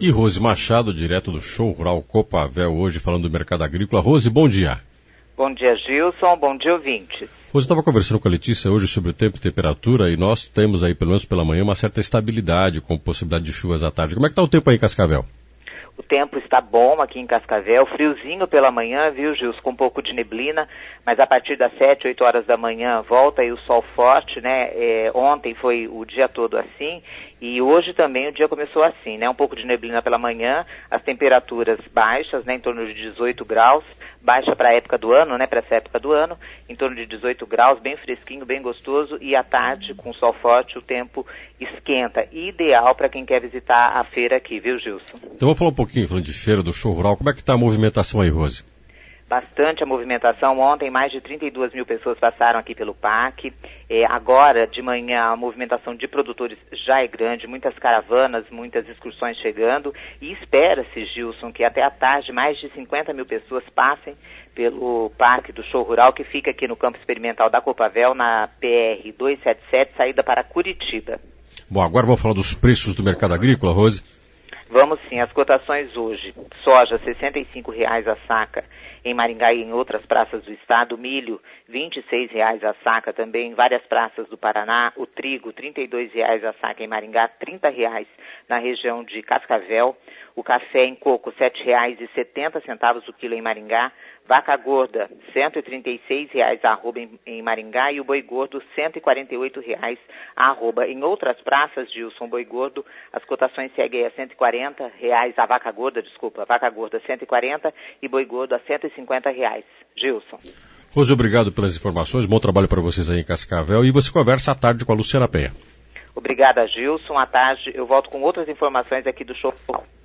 E Rose Machado, direto do Show Rural Copavel, hoje falando do mercado agrícola. Rose, bom dia. Bom dia, Gilson. Bom dia, ouvintes. Rose, estava conversando com a Letícia hoje sobre o tempo e temperatura e nós temos aí, pelo menos pela manhã, uma certa estabilidade com possibilidade de chuvas à tarde. Como é que está o tempo aí em Cascavel? O tempo está bom aqui em Cascavel, friozinho pela manhã, viu, Gilson, com um pouco de neblina, mas a partir das 7, 8 horas da manhã volta aí o sol forte, né? Ontem foi o dia todo assim e hoje também o dia começou assim, né? Um pouco de neblina pela manhã, as temperaturas baixas, né? Em torno de 18 graus, baixa para a época do ano, né? Para essa época do ano, em torno de 18 graus, bem fresquinho, bem gostoso, e à tarde, com sol forte, o tempo esquenta. Ideal para quem quer visitar a feira aqui, viu, Gilson? Então vamos falar um pouquinho, falando de feira, do Show Rural. Como é que está a movimentação aí, Rose? Bastante a movimentação. Ontem mais de 32 mil pessoas passaram aqui pelo parque. Agora, de manhã, a movimentação de produtores já é grande, muitas caravanas, muitas excursões chegando. E espera-se, Gilson, que até à tarde mais de 50 mil pessoas passem pelo parque do Show Rural, que fica aqui no campo experimental da Copavel, na PR 277, saída para Curitiba. Bom, agora vamos falar dos preços do mercado agrícola, Rose. Vamos sim, as cotações hoje. Soja, R$ 65,00 a saca em Maringá e em outras praças do estado. Milho, R$ 26,00 a saca também em várias praças do Paraná. O trigo, R$ 32,00 a saca em Maringá, R$ 30,00 na região de Cascavel. O café em coco, R$ 7,70 o quilo em Maringá. Vaca gorda, R$ 136,00 a arroba em Maringá e o boi gordo, R$ 148,00 a arroba. Em outras praças, Gilson, boi gordo, as cotações seguem a R$ 140,00, a vaca gorda, R$ 140 e boi gordo a R$ 150,00. Gilson. Rose, obrigado pelas informações, bom trabalho para vocês aí em Cascavel e você conversa à tarde com a Luciana Penha. Obrigada, Gilson. À tarde eu volto com outras informações aqui do Show.